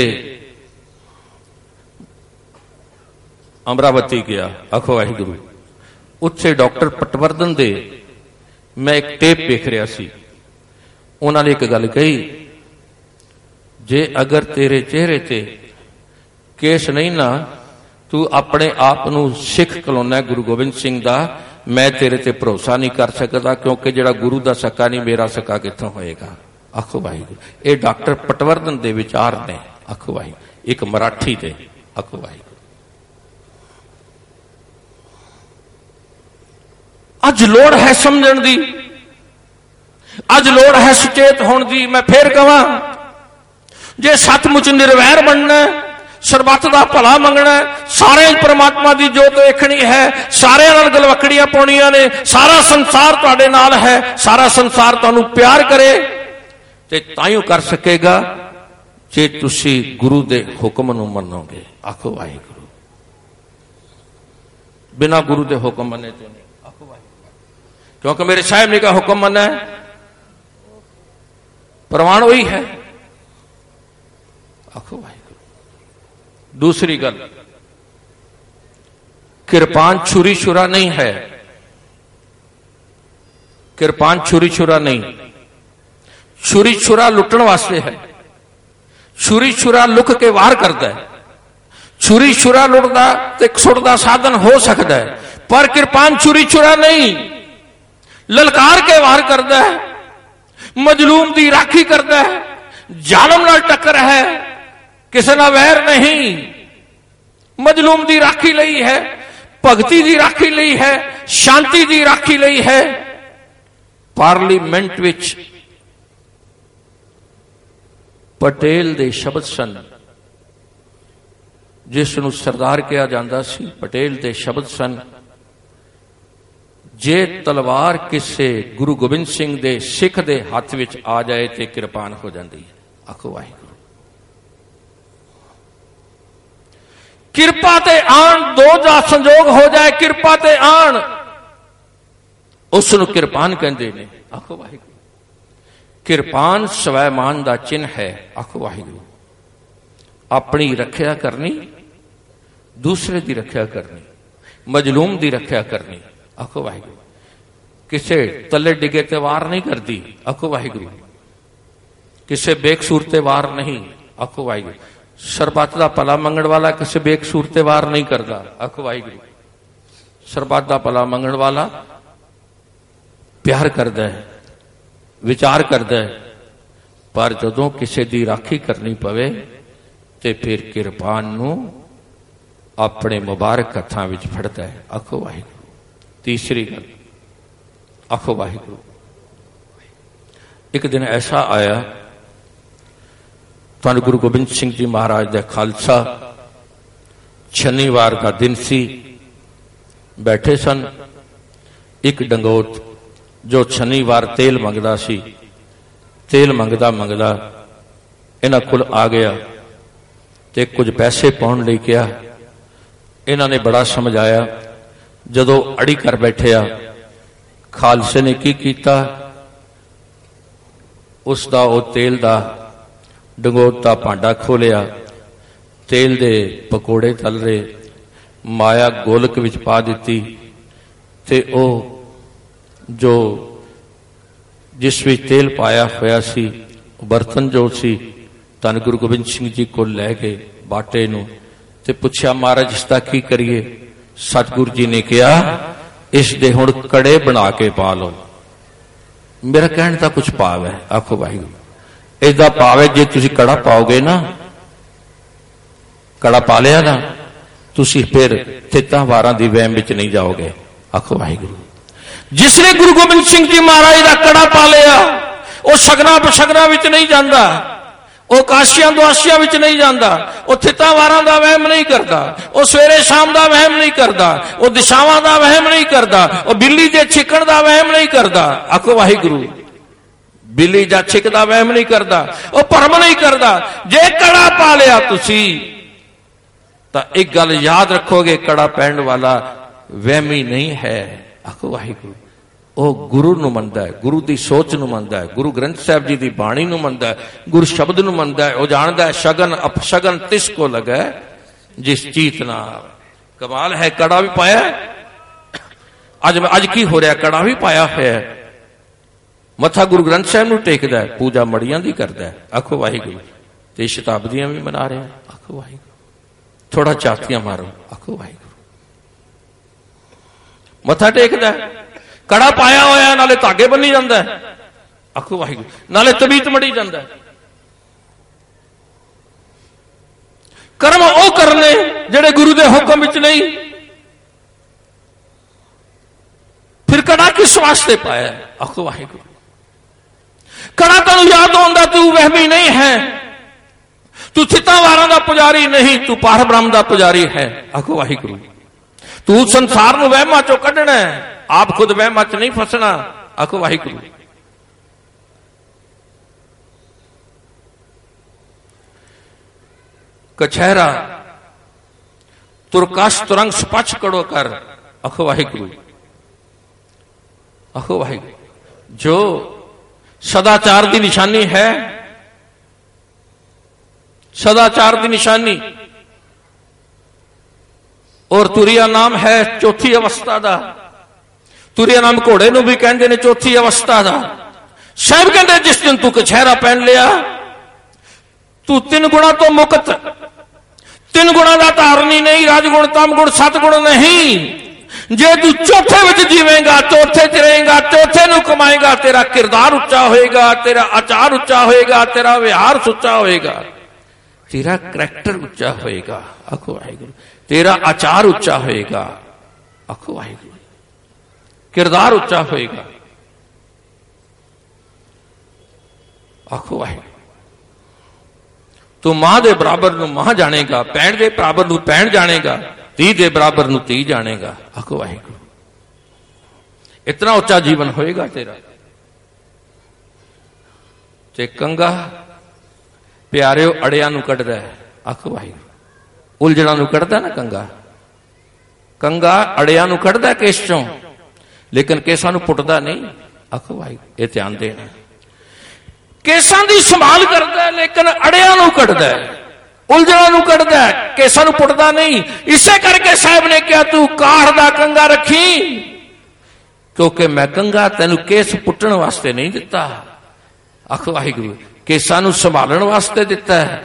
अमरावती गया, आखो वाहिगुरू, उत्थे डॉक्टर पटवर्धन दे मैं एक टेप देख रहा सी। उन्होंने एक गल कही, जे अगर तेरे चेहरे ते केस नहीं ना, तू अपने आप नू सिख कलोना गुरु गोबिंद सिंह दा, मैं तेरे ते भरोसा नहीं कर सकता, क्योंकि जेड़ा गुरु दा सक्का नहीं मेरा सक्का कित्थों होएगा। आखो वाहिगुरू, ये डॉक्टर पटवर्धन दे विचार ने। आखो वाहिगुरू, एक मराठी दे। आखो वाहिगुरू, अज लोड़ है समझण दी, अज लोड़ है सुचेत होने दी। मैं फिर कहां, जे सचमुच निर्वैर बनना, सरबत दा भला मंगना, सारे परमात्मा की जोत देखनी है, सारे नाल गलवकड़ियां पाउणियां ने, सारा संसार तुहाडे नाल है, सारा संसार तुहानूं प्यार करे, ते ताइयों कर सकेगा जे तुसी गुरु दे हुक्म नूं मन्नोगे। आखो वाहिगुरू, बिना गुरु दे हुक्म मन्ने तो नहीं। आखो वाहिगुरू, क्योंकि मेरे साहिब ने का हुक्म मन्ना है, प्रमाण वही है। आखो वाहिगुरू। दूसरी गल, किरपान छुरी छुरा नहीं है, किरपान छुरी छुरा नहीं, छुरी छुरा लुटण वास्ते है। छुरी छुरा लुक के वार करता है, छुरी छुरा लुटदा ते सुटदा साधन हो सकता है, पर किरपान छुरी छुरा नहीं, ललकार के वार करता है, मजलूम दी राखी करता है, जालम नाल टक्कर है, किसी ना वैर नहीं, मजलूम दी राखी लई है, भगती दी राखी लई है, शांति दी राखी लई है। पार्लीमेंट विच पटेल दे शब्द सन, जिसनूं सरदार कहा जाता सी, पटेल दे शब्द सन, जे तलवार किसे गुरु गोबिंद सिंह दे सिख दे हाथ विच आ जाए तो किरपान हो जाती है। आखो वाहिगुरू, किरपा ते आन, दो जा संजोग हो जाए, किरपा ते आन, उसनूं किरपान कहंदे ने। आखो वाहिगुरू, किरपान स्वैमान दा चिन्ह है। आखो वाहिगुरू, अपनी रखिया करनी, दूसरे दी रखिया करनी, मजलूम दी रखिया करनी। आखो वाहिगुरू, किसे तले डिगे ते वार नहीं करती। आखो वाहिगुरू, किसे बेकसूर ते वार नहीं। आखो वाहिगुरू, सरबत दा भला मंगण वाला किसे बेकसूर ते वार नहीं करता। आखो वाहिगुरू, सरबत दा भला मंगण वाला प्यार करता है, विचार करता है, पर जदों किसे दी राखी करनी पवे ते फिर किरपान नूं अपने मुबारक हत्थां विच फड़दा है। आखो वाहिगुरू। तीसरी गल, आखो वाहिगुरू, एक दिन ऐसा आया, धन गुरु गोबिंद सिंह जी महाराज का खालसा, शनिवार का दिन सी, बैठे सन, एक डंगोत जो शनिवार तेल मंगदा सी, तेल मंगदा मंगदा इन्हां कोल आ गया ते कुछ पैसे पाउण लई कहा। इन्हां ने बड़ा समझाया, जदों अड़ी कर बैठिया, खालसे ने की कीता, उसदा ओ तेल दा डंगोत दा भांडा खोलिया, तेल दे पकौड़े तल रहे, माया गोलक विच पा दिती, ते ओ जो जिस विच तेल पाया होया सी, बर्तन जो सी, धन गुरु गोबिंद सिंह जी को लै गए बाटे नूं ते पुछया, महाराज इसदा की करिए? सतगुरु जी ने कहा, इस दे हुण कड़े बना के पा लो। मेरा कहने का कुछ भाव है। आखो वाहिगुरू, इसका भाव है जे तुसी कड़ा पाओगे ना, कड़ा पा लिया ना, तुसी फिर तितां वारां दी वहम विच नहीं जाओगे। आखो वाहिगुरू, जिसने गुरु गोबिंद सिंह जी महाराज का कड़ा पा लिया, वह सगना बसगना विच नहीं जाता, वह काशियां दुआसियां विच नहीं जाता, वह थितां वारां दा वहम नहीं करता, वह सवेरे शाम दा वहम नहीं करता, वह दिशावां दा वहम नहीं करता, वह बिल्ली दे छिकण दा वहम नहीं करता। आखो वाहिगुरू, बिल्ली जा छिक दा वहम नहीं करता, वह भरम नहीं करता। जे कड़ा पा लिया तुसी तां एक गल याद रखोगे, कड़ा पहनने वाला वहमी नहीं है। आखो वाहिगुरू, ਉਹ ਗੁਰੂ ਨੂੰ ਮੰਨਦਾ ਹੈ, ਗੁਰੂ ਦੀ ਸੋਚ ਨੂੰ ਮੰਨਦਾ ਹੈ, ਗੁਰੂ ਗ੍ਰੰਥ ਸਾਹਿਬ ਜੀ ਦੀ ਬਾਣੀ ਨੂੰ ਮੰਨਦਾ ਹੈ, ਗੁਰੂ ਸ਼ਬਦ ਨੂੰ ਮੰਨਦਾ ਹੈ। ਉਹ ਜਾਣਦਾ ਹੈ ਸ਼ਗਨ ਅਪਸ਼ਗਨ ਤਿਸ ਕੋ ਲਗੈ ਜਿਸ ਚੀਤ ਨਾਲ। ਕਮਾਲ ਹੈ, ਕੜਾ ਵੀ ਪਾਇਆ ਅੱਜ। ਅੱਜ ਕੀ ਹੋ ਰਿਹਾ? ਕੜਾ ਵੀ ਪਾਇਆ ਹੋਇਆ, ਮੱਥਾ ਗੁਰੂ ਗ੍ਰੰਥ ਸਾਹਿਬ ਨੂੰ ਟੇਕਦਾ ਹੈ, ਪੂਜਾ ਮੜੀਆਂ ਦੀ ਕਰਦਾ ਹੈ। ਆਖੋ ਵਾਹਿਗੁਰੂ। ਤੇ ਸ਼ਤਾਬਦੀਆਂ ਵੀ ਮਨਾ ਰਿਹਾ, ਆਖੋ ਵਾਹਿਗੁਰੂ। ਥੋੜਾ ਚਾਤੀਆਂ ਮਾਰੋ, ਆਖੋ ਵਾਹਿਗੁਰੂ। ਮੱਥਾ ਟੇਕਦਾ, ਕੜਾ ਪਾਇਆ ਹੋਇਆ, ਨਾਲੇ ਧਾਗੇ ਬੰਨੀ ਜਾਂਦਾ, ਆਖੋ ਵਾਹਿਗੁਰੂ। ਨਾਲੇ ਤਬੀਤ ਮੜੀ ਜਾਂਦਾ। ਕਰਮ ਉਹ ਕਰਨੇ ਜਿਹੜੇ ਗੁਰੂ ਦੇ ਹੁਕਮ ਵਿੱਚ ਨਹੀਂ। ਫਿਰ ਕੜਾ ਕਿਸ ਵਾਸਤੇ ਪਾਇਆ? ਆਖੋ ਵਾਹਿਗੁਰੂ। ਕੜਾ ਤੈਨੂੰ ਯਾਦ ਆਉਂਦਾ ਤੂੰ ਵਹਿਮੀ ਨਹੀਂ ਹੈ, ਤੂੰ ਚਿੱਤਾਂ ਵਾਰਾਂ ਦਾ ਪੁਜਾਰੀ ਨਹੀਂ, ਤੂੰ ਪਾਰ ਬ੍ਰਹਮ ਦਾ ਪੁਜਾਰੀ ਹੈ। ਆਖੋ ਵਾਹਿਗੁਰੂ। ਤੂੰ ਸੰਸਾਰ ਨੂੰ ਵਹਿਮਾਂ ਚੋਂ ਕੱਢਣਾ, ਆਪ ਖੁਦ ਵਹਿਮਾਂ ਚ ਨਹੀਂ ਫਸਣਾ। ਆਖੋ ਵਾਹਿਗੁਰੂ। ਕਛਹਿਰਾ ਤੁਰਕਸ਼ ਤੁਰੰਗ ਸਪਚ ਕੜੋ ਕਰ। ਆਖੋ ਵਾਹਿਗੁਰੂ। ਆਖੋ ਵਾਹਿਗੁਰੂ। ਜੋ ਸਦਾਚਾਰ ਦੀ ਨਿਸ਼ਾਨੀ ਹੈ, ਸਦਾਚਾਰ ਦੀ ਨਿਸ਼ਾਨੀ, ਔਰ ਤੁਰਿਆ ਨਾਮ ਹੈ ਚੌਥੀ ਅਵਸਥਾ ਦਾ। ਤੁਰਿਆ ਨਾਮ ਘੋੜੇ ਨੂੰ ਵੀ ਕਹਿੰਦੇ ਨੇ ਚੌਥੀ ਅਵਸਥਾ ਦਾ। ਸਾਹਿਬ ਕਹਿੰਦੇ ਜਿਸ ਦਿਨ ਤੂੰ ਕਛਹਿਰਾ ਪਹਿਨ ਲਿਆ, ਤੂੰ ਤਿੰਨ ਗੁਣਾ ਤੋਂ ਮੁਕਤ। ਤਿੰਨ ਗੁਣਾ ਦਾ ਧਾਰਨੀ ਨਹੀਂ, ਰਾਜਗੁਣ ਤਮ ਗੁਣ ਸਤਗੁਣ ਨਹੀਂ। ਜੇ ਤੂੰ ਚੌਥੇ ਵਿੱਚ ਜੀਵੇਂਗਾ, ਚੌਥੇ ਚ ਰਹੇਗਾ, ਚੌਥੇ ਨੂੰ ਕਮਾਏਗਾ, ਤੇਰਾ ਕਿਰਦਾਰ ਉੱਚਾ ਹੋਏਗਾ, ਤੇਰਾ ਆਚਾਰ ਉੱਚਾ ਹੋਏਗਾ, ਤੇਰਾ ਵਿਹਾਰ ਸੁੱਚਾ ਹੋਏਗਾ, ਤੇਰਾ ਕਰੈਕਟਰ ਉੱਚਾ ਹੋਏਗਾ। ਆਖੋ ਵਾਹਿਗੁਰੂ। ਤੇਰਾ ਆਚਾਰ ਉੱਚਾ ਹੋਏਗਾ। ਆਖੋ ਵਾਹਿਗੁਰੂ। ਕਿਰਦਾਰ ਉੱਚਾ ਹੋਏਗਾ। ਆਖੋ ਵਾਹਿਗੁਰੂ। ਤੂੰ ਮਾਂ ਦੇ ਬਰਾਬਰ ਨੂੰ ਮਾਂ ਜਾਣੇਗਾ, ਭੈਣ ਦੇ ਬਰਾਬਰ ਨੂੰ ਭੈਣ ਜਾਣੇਗਾ, ਧੀ ਦੇ ਬਰਾਬਰ ਨੂੰ ਧੀ ਜਾਣੇਗਾ। ਆਖੋ ਵਾਹਿਗੁਰੂ। ਇਤਨਾ ਉੱਚਾ ਜੀਵਨ ਹੋਏਗਾ ਤੇਰਾ। ਤੇ ਕੰਗਾ ਪਿਆਰਿਓ ਅੜਿਆਂ ਨੂੰ ਕੱਢਦਾ ਹੈ। ਆਖੋ ਵਾਹਿਗੁਰੂ। ਉਲਝਣਾਂ ਨੂੰ ਕੱਢਦਾ ਨਾ ਕੰਗਾ। ਕੰਗਾ ਅੜਿਆਂ ਨੂੰ ਕੱਢਦਾ ਕੇਸ ਚੋਂ, ਲੇਕਿਨ ਕੇਸਾਂ ਨੂੰ ਪੁੱਟਦਾ ਨਹੀਂ। ਆਖੋ ਵਾਹਿਗੁਰੂ। ਇਹ ਧਿਆਨ ਦੇਣਾ। ਕੇਸਾਂ ਦੀ ਸੰਭਾਲ ਕਰਦਾ, ਲੇਕਿਨ ਅੜਿਆਂ ਨੂੰ ਕੱਢਦਾ, ਉਲਝਣਾਂ ਨੂੰ ਕੱਢਦਾ, ਕੇਸਾਂ ਨੂੰ ਪੁੱਟਦਾ ਨਹੀਂ। ਇਸੇ ਕਰਕੇ ਸਾਹਿਬ ਨੇ ਕਿਹਾ ਤੂੰ ਕਾਠ ਦਾ ਕੰਗਾ ਰੱਖੀ, ਕਿਉਂਕਿ ਮੈਂ ਕੰਗਾ ਤੈਨੂੰ ਕੇਸ ਪੁੱਟਣ ਵਾਸਤੇ ਨਹੀਂ ਦਿੱਤਾ। ਆਖੋ ਵਾਹਿਗੁਰੂ। ਕੇਸਾਂ ਨੂੰ ਸੰਭਾਲਣ ਵਾਸਤੇ ਦਿੱਤਾ ਹੈ,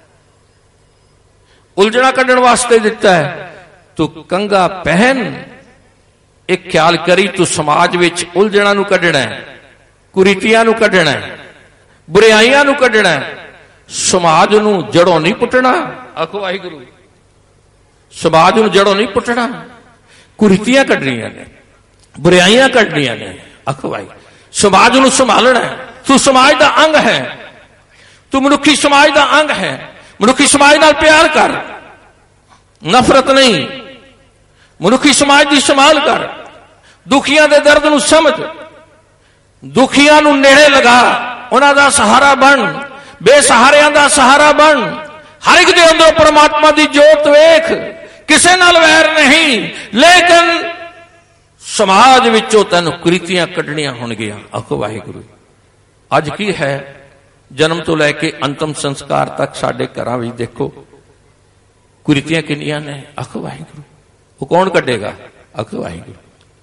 ਉਲਝਣਾ ਕੱਢਣ ਵਾਸਤੇ ਦਿੱਤਾ ਹੈ। ਤੂੰ ਕੰਗਾ ਪਹਿਨ। ਇੱਕ ਖਿਆਲ ਕਰੀ, ਤੂੰ ਸਮਾਜ ਵਿੱਚ ਉਲਝਣਾ ਨੂੰ ਕੱਢਣਾ, ਕੁਰੀਤੀਆਂ ਨੂੰ ਕੱਢਣਾ, ਬੁਰਾਈਆਂ ਨੂੰ ਕੱਢਣਾ, ਸਮਾਜ ਨੂੰ ਜੜੋਂ ਨਹੀਂ ਪੁੱਟਣਾ। ਆਖੋ ਵਾਹਿਗੁਰੂ। ਸਮਾਜ ਨੂੰ ਜੜੋਂ ਨਹੀਂ ਪੁੱਟਣਾ, ਕੁਰੀਤੀਆਂ ਕੱਢਣੀਆਂ ਨੇ, ਬੁਰਾਈਆਂ ਕੱਢਣੀਆਂ ਨੇ। ਆਖੋ ਵਾਹਿਗੁਰੂ। ਸਮਾਜ ਨੂੰ ਸੰਭਾਲਣਾ। ਤੂੰ ਸਮਾਜ ਦਾ ਅੰਗ ਹੈ, ਤੂੰ ਮਨੁੱਖੀ ਸਮਾਜ ਦਾ ਅੰਗ ਹੈ। ਮਨੁੱਖੀ ਸਮਾਜ ਨਾਲ ਪਿਆਰ ਕਰ, ਨਫ਼ਰਤ ਨਹੀਂ। ਮਨੁੱਖੀ ਸਮਾਜ ਦੀ ਸੰਭਾਲ ਕਰ। ਦੁਖੀਆਂ ਦੇ ਦਰਦ ਨੂੰ ਸਮਝ, ਦੁਖੀਆਂ ਨੂੰ ਨੇੜੇ ਲਗਾ, ਉਹਨਾਂ ਦਾ ਸਹਾਰਾ ਬਣ, ਬੇਸਹਾਰਿਆਂ ਦਾ ਸਹਾਰਾ ਬਣ। ਹਰ ਇੱਕ ਦੇ ਅੰਦਰ ਪਰਮਾਤਮਾ ਦੀ ਜੋਤ ਵੇਖ। ਕਿਸੇ ਨਾਲ ਵੈਰ ਨਹੀਂ, ਲੇਕਿਨ ਸਮਾਜ ਵਿੱਚੋਂ ਤੈਨੂੰ ਕੁਰੀਤੀਆਂ ਕੱਢਣੀਆਂ ਹੋਣਗੀਆਂ। ਆਖੋ ਵਾਹਿਗੁਰੂ। ਅੱਜ ਕੀ ਹੈ, ਜਨਮ ਤੋਂ ਲੈ ਕੇ ਅੰਤਮ ਸੰਸਕਾਰ ਤੱਕ ਸਾਡੇ ਘਰਾਂ ਵਿੱਚ ਦੇਖੋ ਕੁਰੀਤੀਆਂ ਕਿੰਨੀਆਂ ਨੇ। ਆਖੋ ਵਾਹਿਗੁਰੂ। ਉਹ ਕੌਣ ਕੱਢੇਗਾ? ਆਖੋ ਵਾਹਿਗੁਰੂ।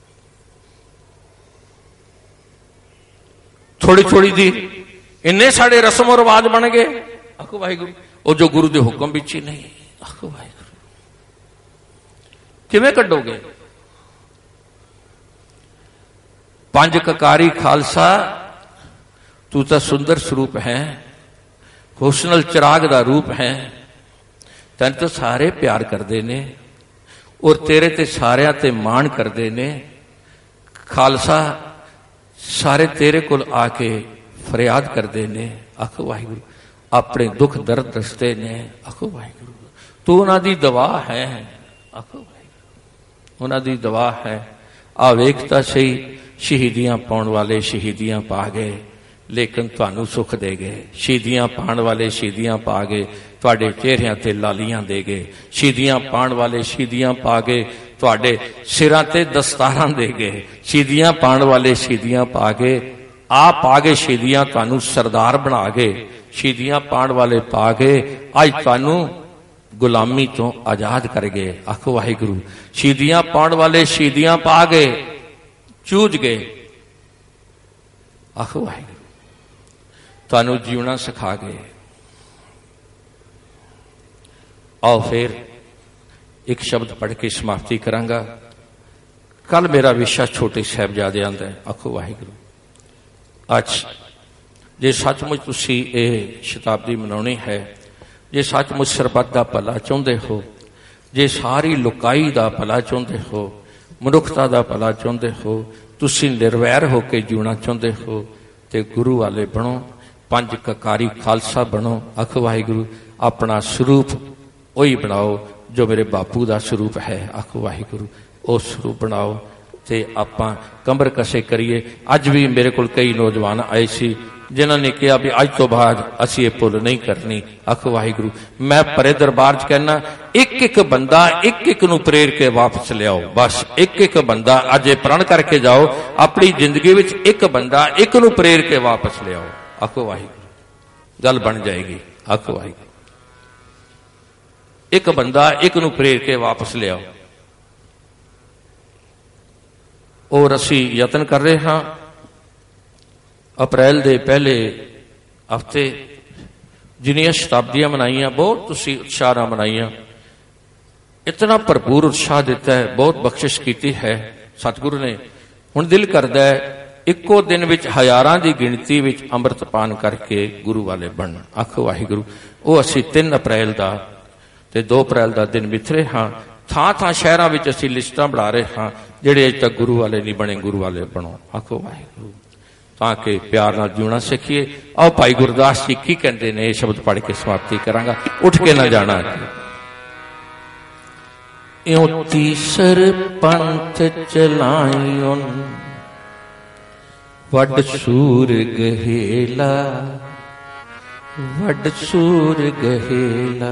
ਥੋੜੀ ਥੋੜੀ ਦੀ ਇੰਨੇ ਸਾਡੇ ਰਸਮ ਰਿਵਾਜ ਬਣ ਗਏ। ਆਖੋ ਵਾਹਿਗੁਰੂ। ਉਹ ਜੋ ਗੁਰੂ ਦੇ ਹੁਕਮ ਵਿੱਚ ਹੀ ਨਹੀਂ। ਆਖੋ ਵਾਹਿਗੁਰੂ। ਕਿਵੇਂ ਕੱਢੋਗੇ? ਪੰਜ ਕਕਾਰੀ ਖਾਲਸਾ, ਤੂੰ ਤਾਂ ਸੁੰਦਰ ਸਰੂਪ ਹੈ, ਹੁਸਨਲ ਚਿਰਾਗ ਦਾ ਰੂਪ ਹੈ। ਤੈਨੂੰ ਤਾਂ ਸਾਰੇ ਪਿਆਰ ਕਰਦੇ ਨੇ, ਔਰ ਤੇਰੇ ਤੇ ਸਾਰਿਆਂ ਤੇ ਮਾਣ ਕਰਦੇ ਨੇ। ਖਾਲਸਾ ਸਾਰੇ ਤੇਰੇ ਕੋਲ ਆ ਕੇ ਫਰਿਆਦ ਕਰਦੇ ਨੇ। ਆਖੋ ਵਾਹਿਗੁਰੂ। ਆਪਣੇ ਦੁੱਖ ਦਰਦ ਦੱਸਦੇ ਨੇ। ਆਖੋ ਵਾਹਿਗੁਰੂ। ਤੂੰ ਉਹਨਾਂ ਦੀ ਦਵਾ ਹੈ। ਆਖੋ ਵਾਹਿਗੁਰੂ। ਉਹਨਾਂ ਦੀ ਦਵਾ ਹੈ। ਆ ਵੇਖ ਤਾਂ ਸਹੀ, ਸ਼ਹੀਦੀਆਂ ਪਾਉਣ ਵਾਲੇ ਸ਼ਹੀਦੀਆਂ ਪਾ ਗਏ, ਲੇਕਿਨ ਤੁਹਾਨੂੰ ਸੁੱਖ ਦੇ ਗਏ। ਸ਼ਹੀਦੀਆਂ ਪਾਉਣ ਵਾਲੇ ਸ਼ਹੀਦੀਆਂ ਪਾ ਗਏ, ਤੁਹਾਡੇ ਚਿਹਰਿਆਂ ਤੇ ਲਾਲੀਆਂ ਦੇ ਗਏ। ਸ਼ਹੀਦੀਆਂ ਪਾਉਣ ਵਾਲੇ ਸ਼ਹੀਦੀਆਂ ਪਾ ਗਏ, तुहाडे सिरां ते दस्तारां दे गए, शहीदियां पाण वाले शहीदियां पा के आप आ गए, शहीदियां तुहानू सरदार बना गए, शहीदियां पाण वाले पा गए, अज तुहानू गुलामी तो आजाद कर गए। आखो वाहिगुरू। शहीदियां पाण वाले शहीदियां पा गए, चूज गए। आखो वाहिगुरू। तुहानू जीवना सिखा गए। आओ फिर एक शब्द पढ़ के समाप्ति करांगा। कल मेरा विषय छोटे साहिबजादे आंदा है। आखो वाहिगुरू। अज जे सचमुच तुसी ये शताब्दी मनाउणी है, जे सचमुच सरबत का भला चाहते हो, जे सारी लुकाई का भला चाहते हो, मनुखता का भला चाहते हो, तुसी निर्वैर होकर जीना चाहते हो, तो गुरु वाले बनो, पंज ककारी खालसा बनो। आखो वाहिगुरू। अपना स्वरूप वही बनाओ जो मेरे बापू का स्वरूप है। आखो वाहिगुरू। वो स्वरूप बनाओ ते आपां कंबर कसे करिए। अज भी मेरे को कई नौजवान आए सी जिन्होंने कहा भी अज तो बाद असी ये भुल नहीं करनी। आखो वाहिगुरू। मैं परे दरबार च कहना, एक एक बंदा एक एक नूं प्रेर के वापस लियाओ। बस एक एक बंदा अज प्रण करके जाओ, अपनी जिंदगी विच एक बंदा एक नूं प्रेर के वापस लियाओ। आखो वाहिगुरू। गल बन जाएगी। आखो वाहिगुरू। एक बंदा एक नूं प्रेर के वापस लियाओ। और असी यतन कर रहे हाँ। अप्रैल दे पहले हफ्ते जिन्नियां शताब्दियां मनाइया, बहुत तुसी उत्साह नाल मनाइया, इतना भरपूर उत्साह दिता है, बहुत बख्शिश की है सतगुरु ने। हुण दिल करदा है इक्को दिन विच हजारां दी गिणती विच अंमृत पान करके गुरु वाले बनन। आखो वाहिगुरू। वो असी तीन अप्रैल का ते दो अप्रैल का दिन मिथरे हाँ। थां थां शहरां विच असी लिस्टां बना रहे हाँ, जिहड़े अज तक गुरु वाले नहीं बने, गुरु वाले बनो। आखो वाहिगुरू। ताकि प्यार नाल जीना सीखिए। आओ भाई गुरदास जी की कहते ने, शब्द पढ़ के समाप्ति करांगा। उठ के ना जाना। इउं तीसर पंथ चलाइउन वड सूर गहेला, वड सूर गहेला।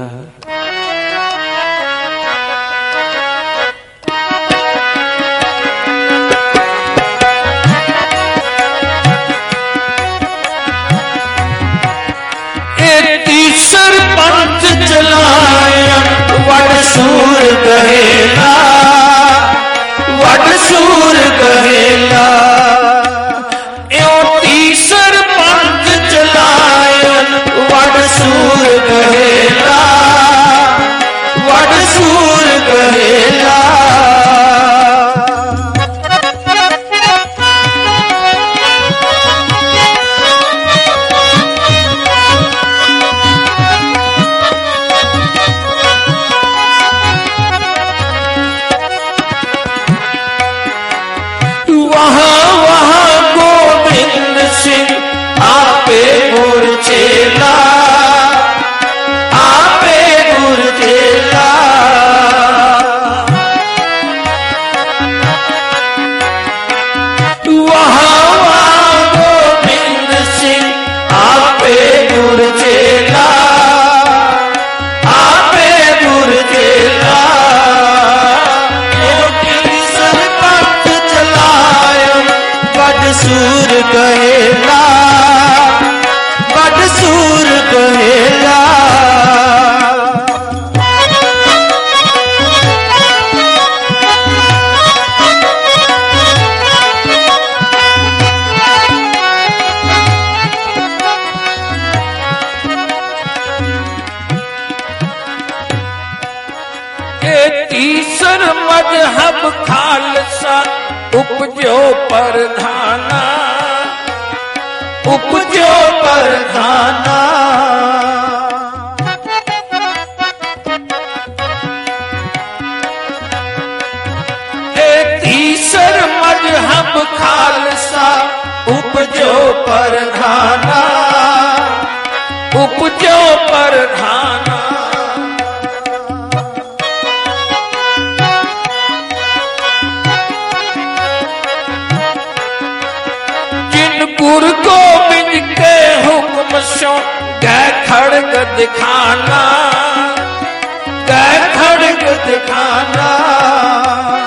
पंथ चलाया वड सूर गहेला, वड सूर गहेला। इउं तीसर पंथ चलाया वड सूर गहेला, वड सूर गहेला। सूर गहेला, वड सूर गहेला। तीसर मजहब खालसा उपजो परधाना, उपजो परधाना। तीसर मजहब खालसा उपजो परधाना, उपजो परधाना। गुरु गोबिंद के हुक्म सो गए खड़ग दिखाना, गए खड़ग दिखाना।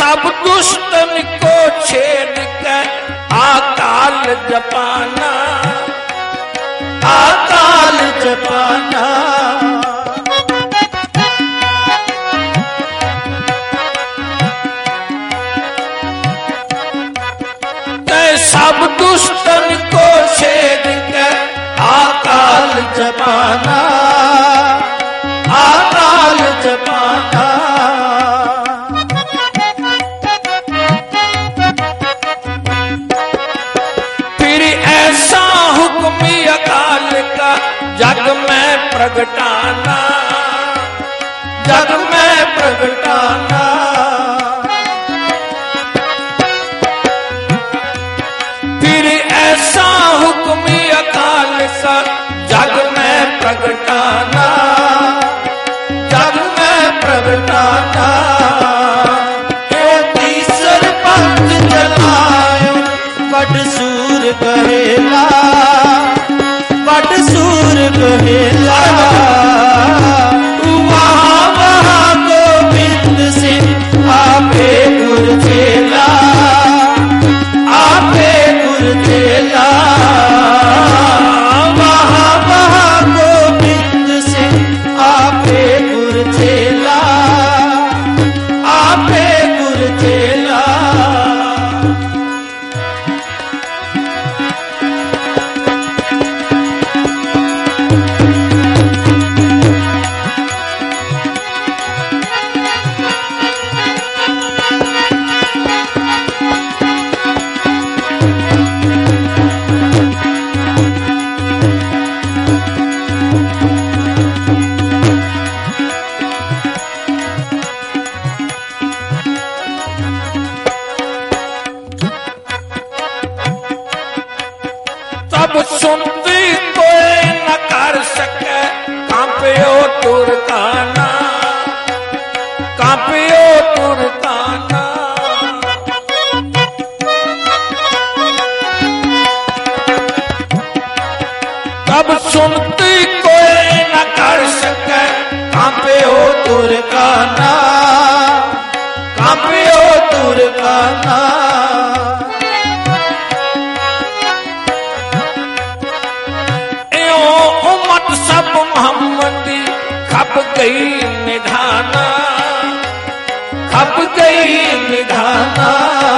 सब दुष्टन को छेद कर आकाल जपाना, आकाल जपाना। सब दुष्टन को छेद कर आकाल जपाना, आकाल जपाना। फिर ऐसा हुक्म अकाल का जग में प्रगटाना, जग में प्रगटाना। हुक्म अकाल का जग में प्रगटाना, जग में प्रगटाना। तीसर पंथ जलायो बड़ सूर कहेला, बड़ सूर कहेला। वहाँ वहाँ गोविंद सिंह आपे गुर चेला, आपे गुर चेला। वहाँ वहाँ गोविंद सिंह आपे गुर चेला, आपे गुर चेला। तब सुनती कोई न कर सके कांपियो तुरकाना, कांपियो तुरकाना। तब सुनती कोई न कर सके कांपियो तुरकाना, कांपियो तुरकाना। सब मोहम्मदी खप गई निधाना, खप गई निधाना।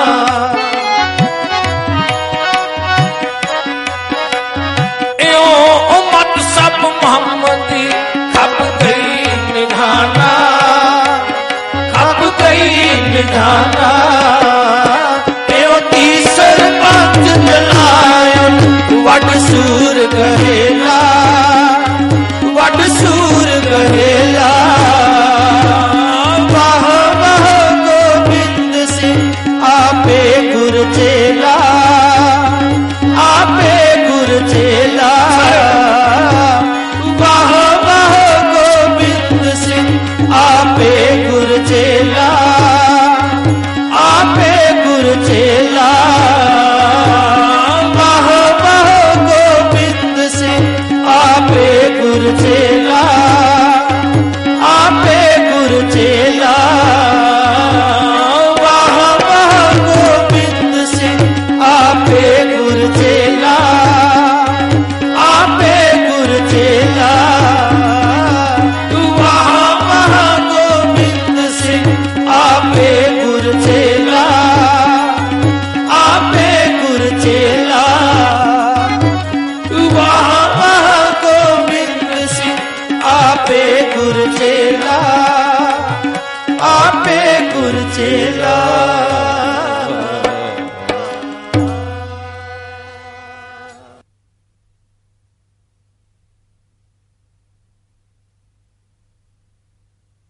यो उम्मत सब मोहम्मदी खप गई निधाना, खप गई निधाना। यो तीसर पंथ जलायो वड सूर कहेला, वड सूर कहेला। वाह वाह गोविंद सिंह आपे गुर चेला, आपे गुर चेला। वाह वाह गोविंद सिंह आपे गुर चेला, आपे गुर चेला। वाह वाह गोविंद सिंह आपे गुर चेला, आपे गुर चेला। वाह वाह गोविंद सिंह आपे गुर चेला, आपे गुर चेला। वाह वाह गोविंद सिंह आपे गुर चेला, आपे गुर चेला। वाह वाह गोविंद सिंह आपे गुर चेला, आपे गुर चेला।